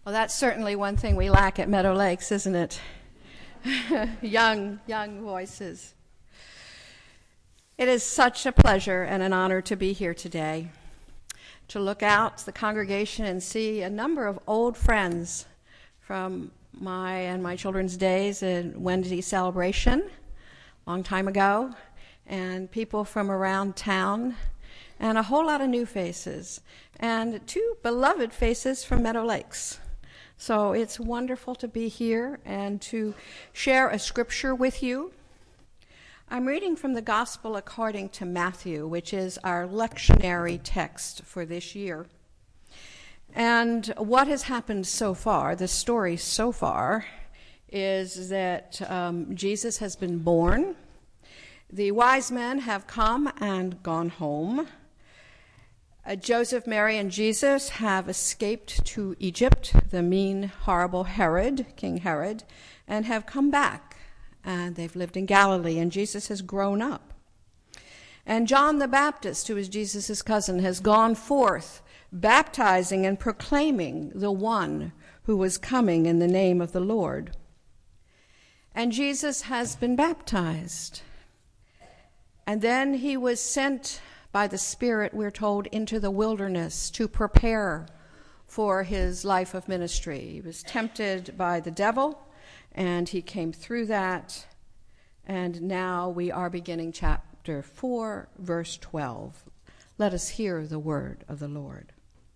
Well, that's certainly one thing we lack at Meadow Lakes, isn't it? young voices. It is such a pleasure and an honor to be here today, to look out the congregation and see a number of old friends from my children's days in Wednesday celebration, a long time ago, and people from around town, and a whole lot of new faces, and two beloved faces from Meadow Lakes. So it's wonderful to be here and to share a scripture with you. I'm reading from the Gospel according to Matthew, which is our lectionary text for this year. And what has happened so far, the story so far, is that Jesus has been born. The wise men have come and gone home. Joseph, Mary, and Jesus have escaped to Egypt, the mean, horrible Herod, King Herod, and have come back. And they've lived in Galilee, and Jesus has grown up. And John the Baptist, who is Jesus' cousin, has gone forth, baptizing and proclaiming the one who was coming in the name of the Lord. And Jesus has been baptized. And then he was sent by the Spirit, we're told, into the wilderness to prepare for his life of ministry. He was tempted by the devil, and he came through that. And now we are beginning chapter 4, verse 12. Let us hear the word of the Lord.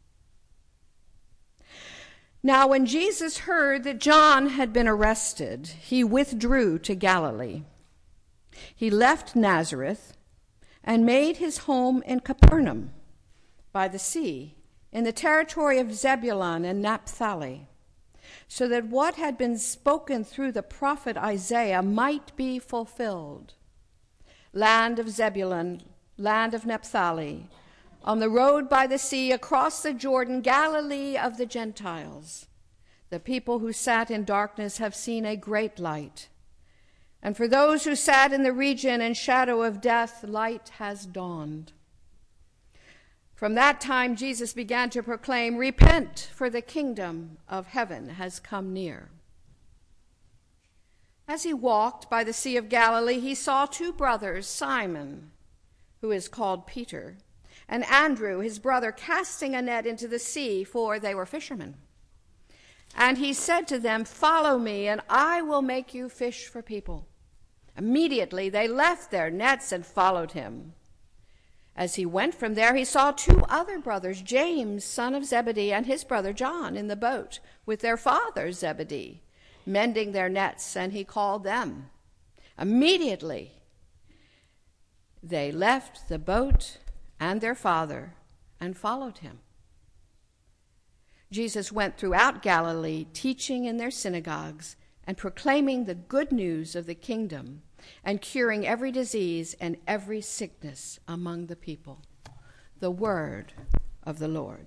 Now, when Jesus heard that John had been arrested, he withdrew to Galilee. He left Nazareth and made his home in Capernaum by the sea, in the territory of Zebulun and Naphtali, so that what had been spoken through the prophet Isaiah might be fulfilled. Land of Zebulun, land of Naphtali, on the road by the sea, across the Jordan, Galilee of the Gentiles. The people who sat in darkness have seen a great light. And for those who sat in the region and shadow of death, light has dawned. From that time, Jesus began to proclaim, "Repent, for the kingdom of heaven has come near." As he walked by the Sea of Galilee, he saw two brothers, Simon, who is called Peter, and Andrew, his brother, casting a net into the sea, for they were fishermen. And he said to them, "Follow me, and I will make you fish for people." Immediately they left their nets and followed him. As he went from there, he saw two other brothers, James, son of Zebedee, and his brother John, in the boat with their father Zebedee, mending their nets, and he called them. Immediately they left the boat and their father and followed him. Jesus went throughout Galilee, teaching in their synagogues and proclaiming the good news of the kingdom and curing every disease and every sickness among the people. The word of the Lord.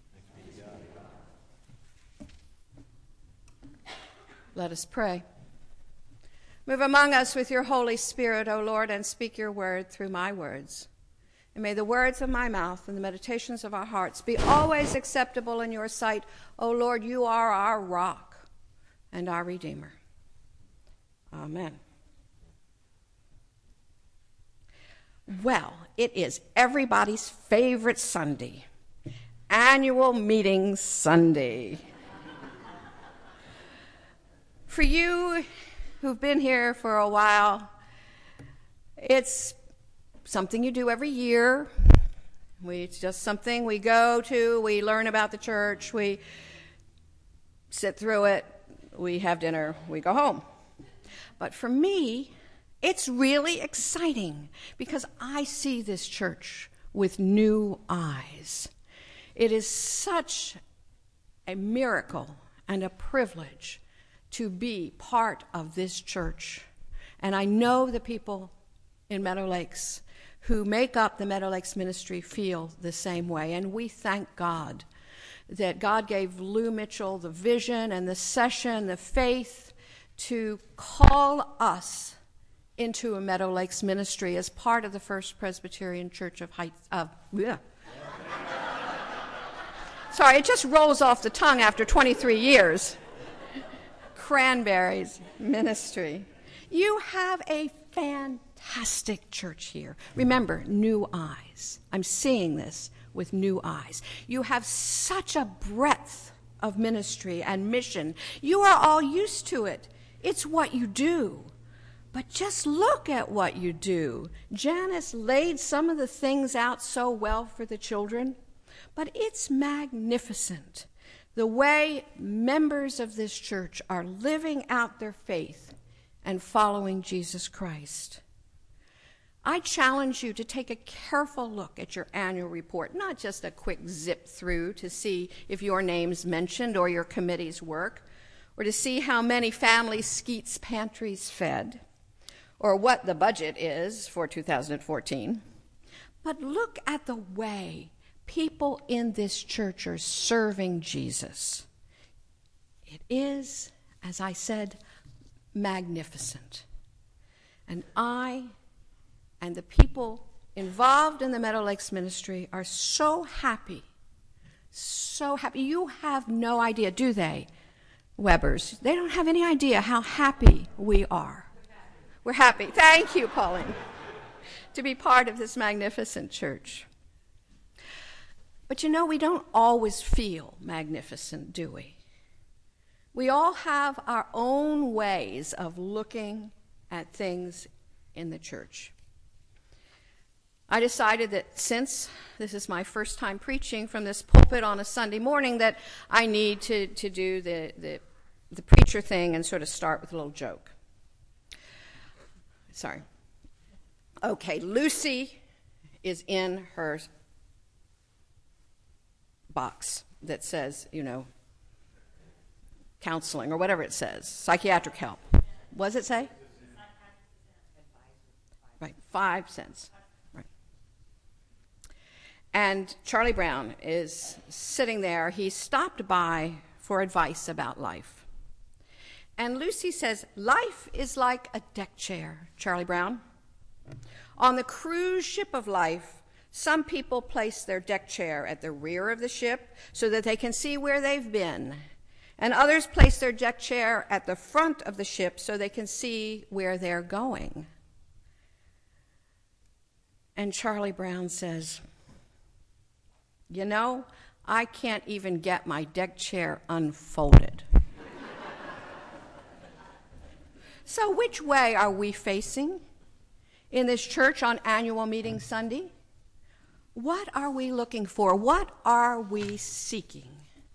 Let us pray. Move among us with your Holy Spirit, O Lord, and speak your word through my words. And may the words of my mouth and the meditations of our hearts be always acceptable in your sight. O Lord, you are our rock and our Redeemer. Amen. Well, it is everybody's favorite Sunday, Annual Meeting Sunday. For you who've been here for a while, it's something you do every year. It's just something we go to, we learn about the church, we sit through it, we have dinner, we go home. But for me, it's really exciting because I see this church with new eyes. It is such a miracle and a privilege to be part of this church. And I know the people in Meadow Lakes who make up the Meadow Lakes ministry feel the same way. And we thank God that God gave Lou Mitchell the vision and the session, the faith to call us into a Meadow Lakes ministry as part of the First Presbyterian Church of Sorry, it just rolls off the tongue after 23 years. Cranberries Ministry. You have a fantastic church here. Remember, new eyes. I'm seeing this with new eyes. You have such a breadth of ministry and mission. You are all used to it. It's what you do. But just look at what you do. Janice laid some of the things out so well for the children, but it's magnificent the way members of this church are living out their faith and following Jesus Christ. I challenge you to take a careful look at your annual report, not just a quick zip through to see if your name's mentioned or your committee's work, or to see how many family Skeets pantries fed, or what the budget is for 2014. But look at the way people in this church are serving Jesus. It is, as I said, magnificent. And I and the people involved in the Meadow Lakes ministry are so happy, so happy. You have no idea, do they, Webbers? They don't have any idea how happy we are. We're happy. Thank you, Pauline, to be part of this magnificent church. But you know, we don't always feel magnificent, do we? We all have our own ways of looking at things in the church. I decided that since this is my first time preaching from this pulpit on a Sunday morning, that I need to do the preacher thing and sort of start with a little joke. Sorry. Okay, Lucy is in her box that says, counseling or whatever it says, psychiatric help. What does it say? Right, 5 cents. Right. And Charlie Brown is sitting there. He stopped by for advice about life. And Lucy says, life is like a deck chair, Charlie Brown. On the cruise ship of life, some people place their deck chair at the rear of the ship so that they can see where they've been. And others place their deck chair at the front of the ship so they can see where they're going. And Charlie Brown says, I can't even get my deck chair unfolded. So which way are we facing in this church on annual meeting Sunday? What are we looking for? What are we seeking?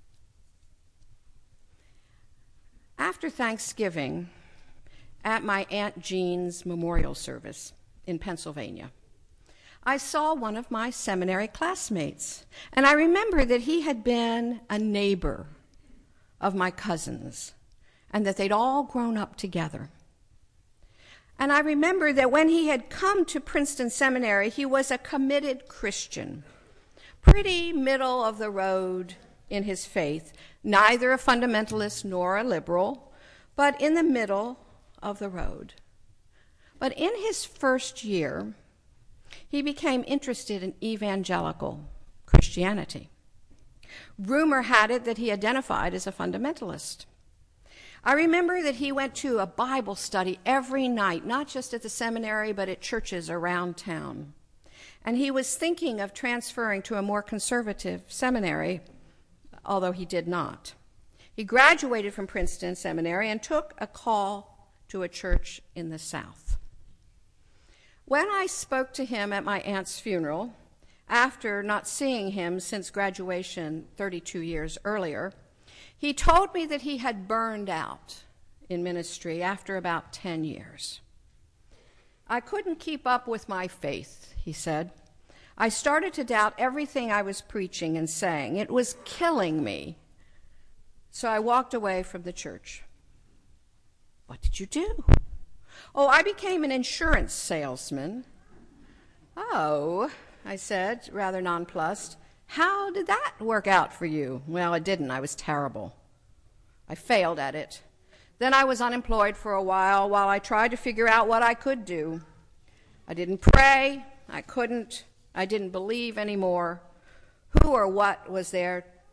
After Thanksgiving, at my Aunt Jean's memorial service in Pennsylvania, I saw one of my seminary classmates, and I remember that he had been a neighbor of my cousins, and that they'd all grown up together. And I remember that when he had come to Princeton Seminary, he was a committed Christian, pretty middle of the road in his faith, neither a fundamentalist nor a liberal, but in the middle of the road. But in his first year, he became interested in evangelical Christianity. Rumor had it that he identified as a fundamentalist. I remember that he went to a Bible study every night, not just at the seminary, but at churches around town. And he was thinking of transferring to a more conservative seminary, although he did not. He graduated from Princeton Seminary and took a call to a church in the South. When I spoke to him at my aunt's funeral, after not seeing him since graduation 32 years earlier, he told me that he had burned out in ministry after about 10 years. I couldn't keep up with my faith, he said. I started to doubt everything I was preaching and saying. It was killing me. So I walked away from the church. What did you do? Oh, I became an insurance salesman. Oh, I said, rather nonplussed. How did that work out for you? Well, it didn't. I was terrible. I failed at it. Then I was unemployed for a while I tried to figure out what I could do. I didn't pray. I didn't believe anymore. Who or what was there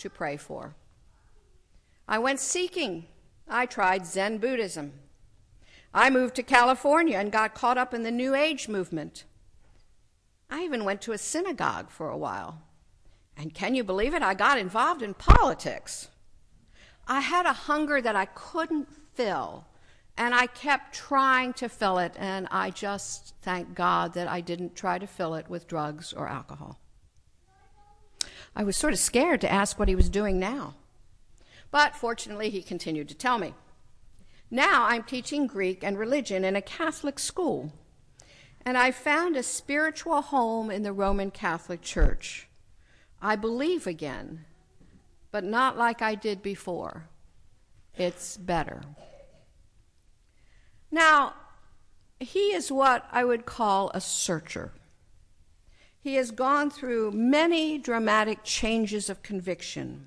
to pray for. I went seeking. I tried Zen Buddhism. I moved to California and got caught up in the New Age movement. I even went to a synagogue for a while. And can you believe it? I got involved in politics. I had a hunger that I couldn't fill, and I kept trying to fill it, and I just thank God that I didn't try to fill it with drugs or alcohol. I was sort of scared to ask what he was doing now. But fortunately, he continued to tell me. Now I'm teaching Greek and religion in a Catholic school, and I found a spiritual home in the Roman Catholic Church. I believe again, but not like I did before. It's better. Now, he is what I would call a searcher. He has gone through many dramatic changes of conviction.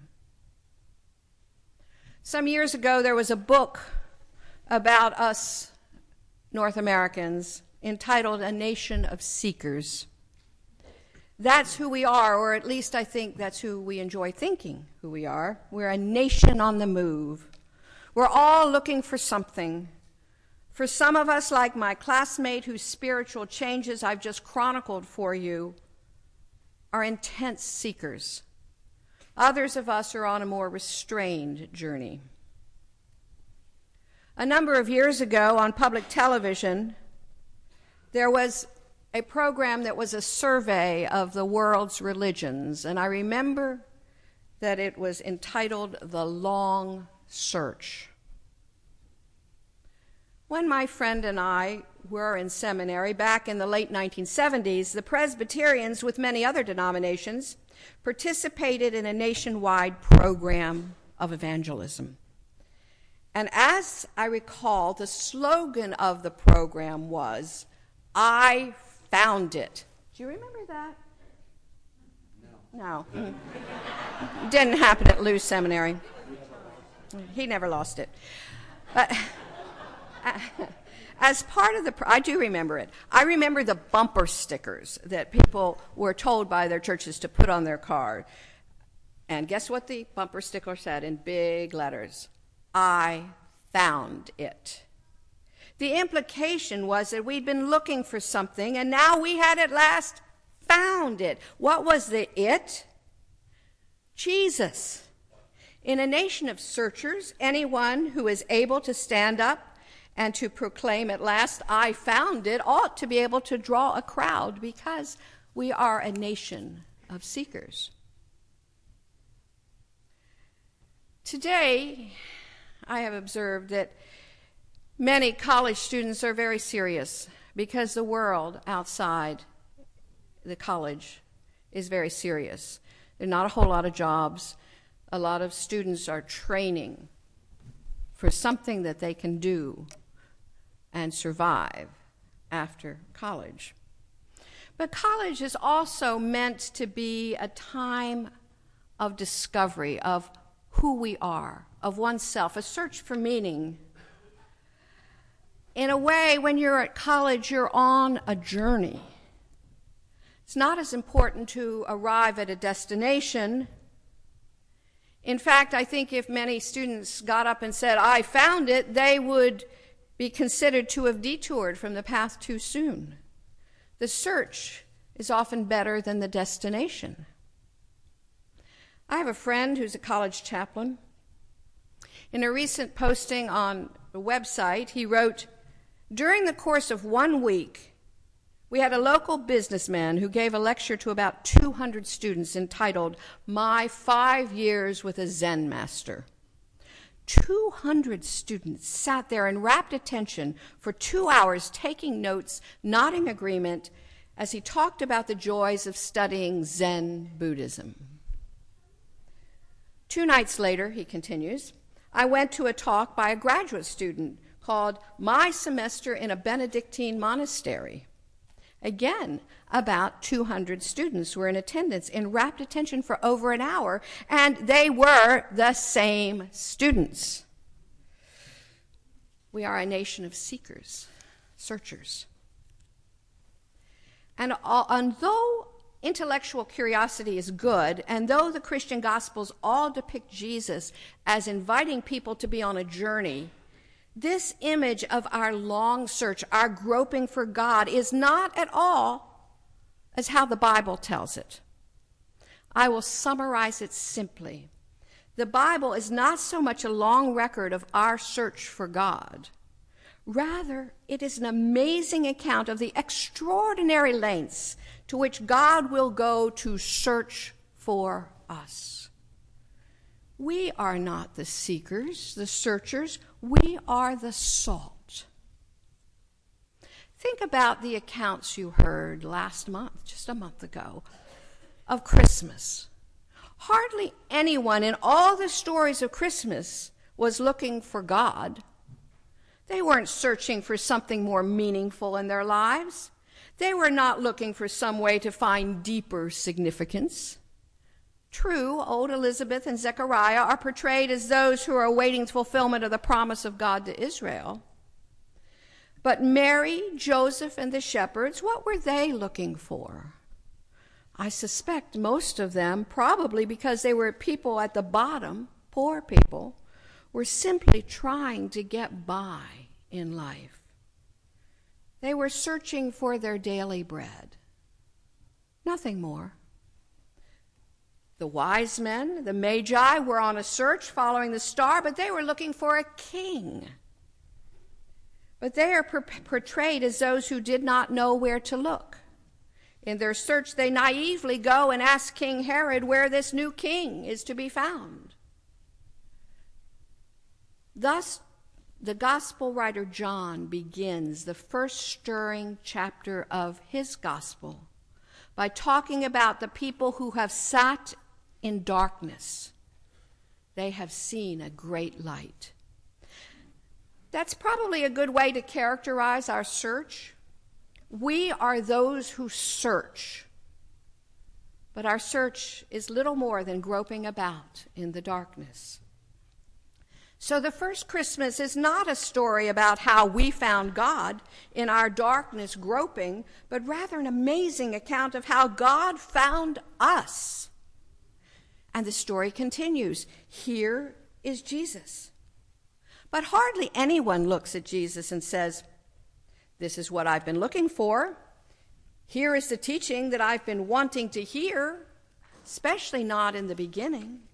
Some years ago, there was a book about us North Americans entitled A Nation of Seekers. That's who we are, or at least I think that's who we enjoy thinking who we are. We're a nation on the move. We're all looking for something. For some of us, like my classmate whose spiritual changes I've just chronicled for you, are intense seekers. Others of us are on a more restrained journey. A number of years ago on public television, there was a program that was a survey of the world's religions, and I remember that it was entitled The Long Search. When my friend and I were in seminary back in the late 1970s, the Presbyterians, with many other denominations, participated in a nationwide program of evangelism. And as I recall, the slogan of the program was, "I found it." Do you remember that? No. Didn't happen at Lewis Seminary. He never lost it. As part of I do remember it. I remember the bumper stickers that people were told by their churches to put on their car. And guess what the bumper sticker said in big letters? I found it. The implication was that we'd been looking for something, and now we had at last found it. What was the it? Jesus. In a nation of searchers, anyone who is able to stand up and to proclaim at last, I found it, ought to be able to draw a crowd because we are a nation of seekers. Today, I have observed that many college students are very serious because the world outside the college is very serious. There are not a whole lot of jobs. A lot of students are training for something that they can do and survive after college. But college is also meant to be a time of discovery of who we are, of oneself, a search for meaning. In a way, when you're at college, you're on a journey. It's not as important to arrive at a destination. In fact, I think if many students got up and said, I found it, they would be considered to have detoured from the path too soon. The search is often better than the destination. I have a friend who's a college chaplain. In a recent posting on the website, he wrote, during the course of 1 week, we had a local businessman who gave a lecture to about 200 students entitled, My 5 Years with a Zen Master. 200 students sat there in rapt attention for 2 hours, taking notes, nodding agreement, as he talked about the joys of studying Zen Buddhism. 2 nights later, he continues, I went to a talk by a graduate student called My Semester in a Benedictine Monastery. Again, about 200 students were in attendance in rapt attention for over an hour, and they were the same students. We are a nation of seekers, searchers. And although intellectual curiosity is good, and though the Christian Gospels all depict Jesus as inviting people to be on a journey, this image of our long search, our groping for God, is not at all as how the Bible tells it. I will summarize it simply. The Bible is not so much a long record of our search for God. Rather, it is an amazing account of the extraordinary lengths to which God will go to search for us. We are not the seekers, the searchers. We are the salt. Think about the accounts you heard last month, just a month ago, of Christmas. Hardly anyone in all the stories of Christmas was looking for God. They weren't searching for something more meaningful in their lives. They were not looking for some way to find deeper significance. True, old Elizabeth and Zechariah are portrayed as those who are awaiting the fulfillment of the promise of God to Israel. But Mary, Joseph, and the shepherds, what were they looking for? I suspect most of them, probably because they were people at the bottom, poor people, were simply trying to get by in life. They were searching for their daily bread. Nothing more. The wise men, the magi, were on a search following the star, but they were looking for a king. But they are portrayed as those who did not know where to look. In their search, they naively go and ask King Herod where this new king is to be found. Thus, the gospel writer John begins the first stirring chapter of his gospel by talking about the people who have sat in darkness. They have seen a great light. That's probably a good way to characterize our search. We are those who search, but our search is little more than groping about in the darkness. So the first Christmas is not a story about how we found God in our darkness groping, but rather an amazing account of how God found us. And the story continues. Here is Jesus. But hardly anyone looks at Jesus and says, "This is what I've been looking for. Here is the teaching that I've been wanting to hear," especially not in the beginning.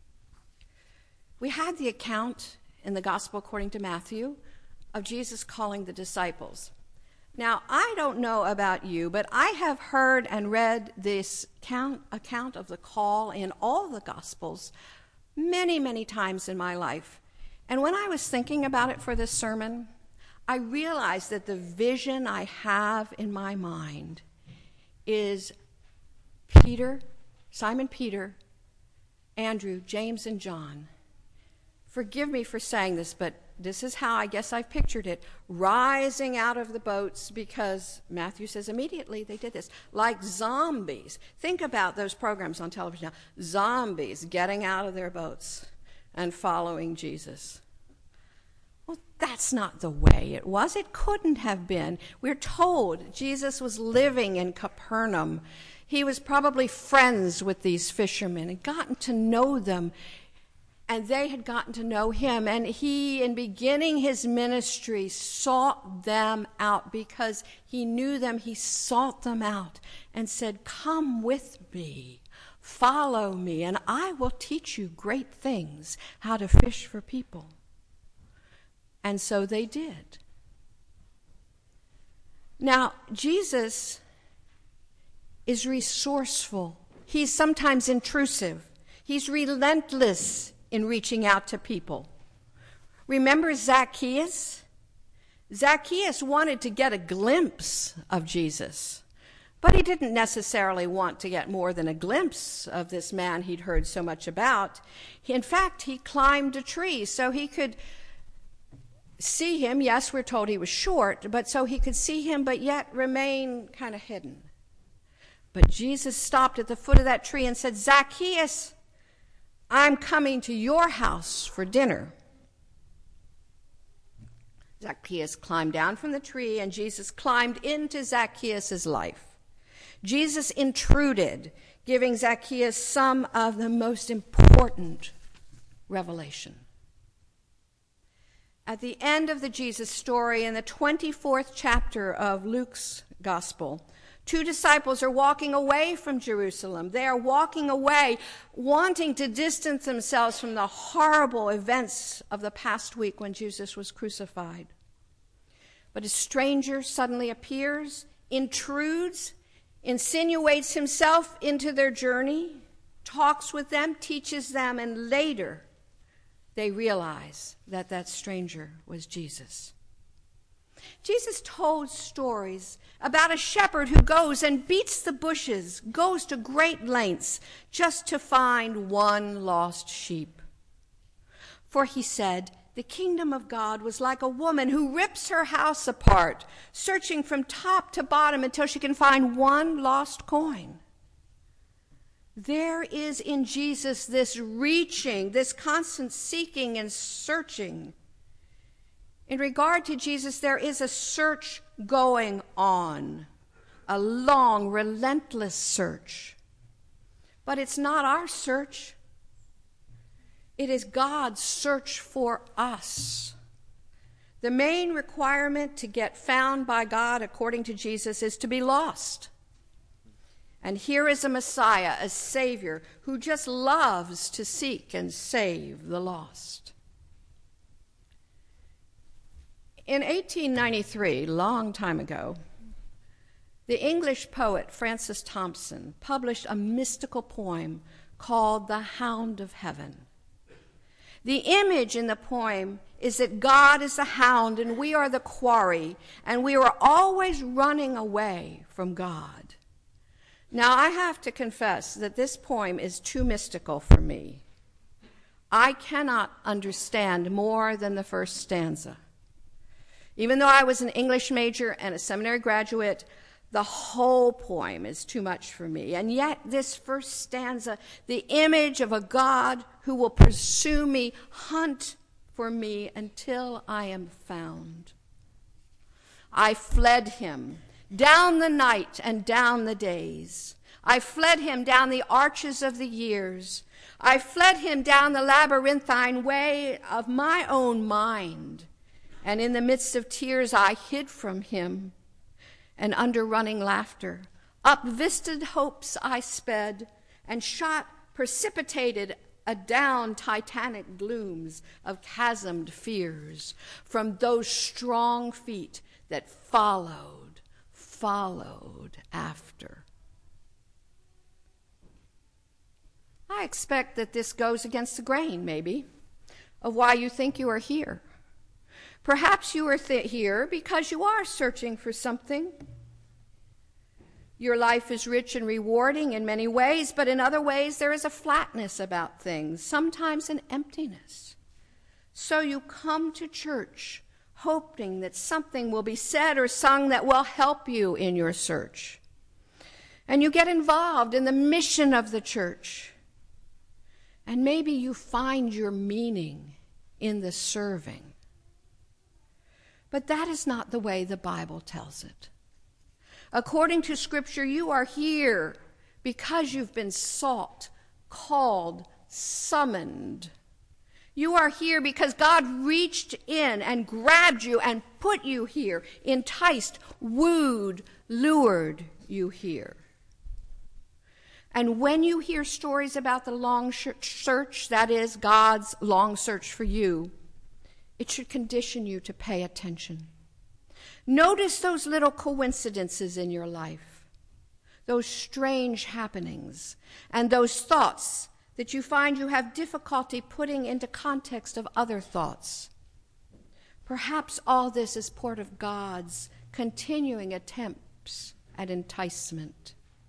We had the account in the Gospel according to Matthew of Jesus calling the disciples. Now, I don't know about you, but I have heard and read this account of the call in all the Gospels many, many times in my life. And when I was thinking about it for this sermon, I realized that the vision I have in my mind is Peter, Simon Peter, Andrew, James, and John. Forgive me for saying this, but this is how I guess I've pictured it. Rising out of the boats, because Matthew says immediately they did this, like zombies. Think about those programs on television now. Zombies getting out of their boats and following Jesus. Well, that's not the way it was. It couldn't have been. We're told Jesus was living in Capernaum. He was probably friends with these fishermen and gotten to know them. And they had gotten to know him, and he, in beginning his ministry, sought them out because he knew them. He sought them out and said, "Come with me, follow me, and I will teach you great things, how to fish for people." And so they did. Now, Jesus is resourceful. He's sometimes intrusive. He's relentless in reaching out to people. Remember Zacchaeus? Zacchaeus wanted to get a glimpse of Jesus, but he didn't necessarily want to get more than a glimpse of this man he'd heard so much about. In fact, he climbed a tree so he could see him. Yes, we're told he was short, but so he could see him, but yet remain kind of hidden. But Jesus stopped at the foot of that tree and said, "Zacchaeus, I'm coming to your house for dinner." Zacchaeus climbed down from the tree, and Jesus climbed into Zacchaeus' life. Jesus intruded, giving Zacchaeus some of the most important revelation. At the end of the Jesus story, in the 24th chapter of Luke's Gospel, two disciples are walking away from Jerusalem. They are walking away, wanting to distance themselves from the horrible events of the past week when Jesus was crucified. But a stranger suddenly appears, intrudes, insinuates himself into their journey, talks with them, teaches them, and later they realize that that stranger was Jesus. Jesus told stories about a shepherd who goes and beats the bushes, goes to great lengths just to find one lost sheep. For he said, the kingdom of God was like a woman who rips her house apart, searching from top to bottom until she can find one lost coin. There is in Jesus this reaching, this constant seeking and searching. In regard to Jesus, there is a search going on, a long, relentless search. But it's not our search. It is God's search for us. The main requirement to get found by God, according to Jesus, is to be lost. And here is a Messiah, a Savior, who just loves to seek and save the lost. In 1893, long time ago, the English poet Francis Thompson published a mystical poem called The Hound of Heaven. The image in the poem is that God is the hound and we are the quarry, and we are always running away from God. Now, I have to confess that this poem is too mystical for me. I cannot understand more than the first stanza. Even though I was an English major and a seminary graduate, the whole poem is too much for me. And yet, this first stanza, the image of a God who will pursue me, hunt for me until I am found. I fled him down the night and down the days. I fled him down the arches of the years. I fled him down the labyrinthine way of my own mind. And in the midst of tears I hid from him. And under running laughter, up visted hopes I sped, and shot precipitated adown titanic glooms of chasmed fears from those strong feet that followed after. I expect that this goes against the grain, maybe, of why you think you are here. Perhaps you are here because you are searching for something. Your life is rich and rewarding in many ways, but in other ways there is a flatness about things, sometimes an emptiness. So you come to church hoping that something will be said or sung that will help you in your search. And you get involved in the mission of the church. And maybe you find your meaning in the serving. But that is not the way the Bible tells it. According to Scripture, you are here because you've been sought, called, summoned. You are here because God reached in and grabbed you and put you here, enticed, wooed, lured you here. And when you hear stories about the long search, that is, God's long search for you, it should condition you to pay attention. Notice those little coincidences in your life, those strange happenings, and those thoughts that you find you have difficulty putting into context of other thoughts. Perhaps all this is part of God's continuing attempts at enticement.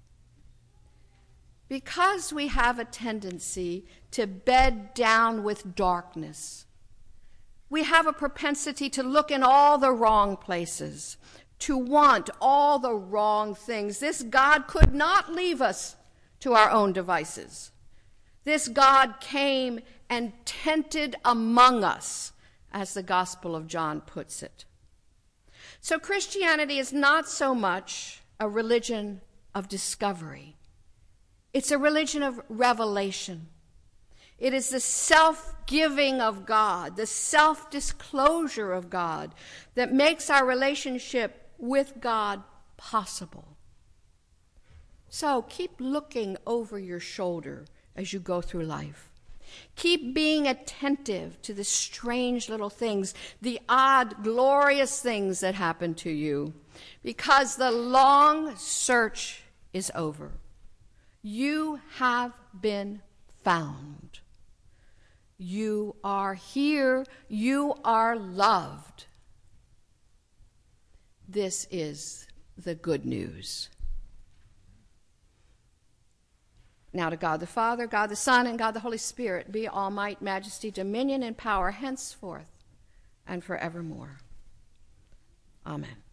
Because we have a tendency to bed down with darkness, we have a propensity to look in all the wrong places, to want all the wrong things. This God could not leave us to our own devices. This God came and tented among us, as the Gospel of John puts it. So Christianity is not so much a religion of discovery. It's a religion of revelation. It is the self-giving of God, the self-disclosure of God that makes our relationship with God possible. So keep looking over your shoulder as you go through life. Keep being attentive to the strange little things, the odd, glorious things that happen to you, because the long search is over. You have been found. You are here. You are loved. This is the good news. Now to God the Father, God the Son, and God the Holy Spirit be all might, majesty, dominion, and power henceforth and forevermore. Amen.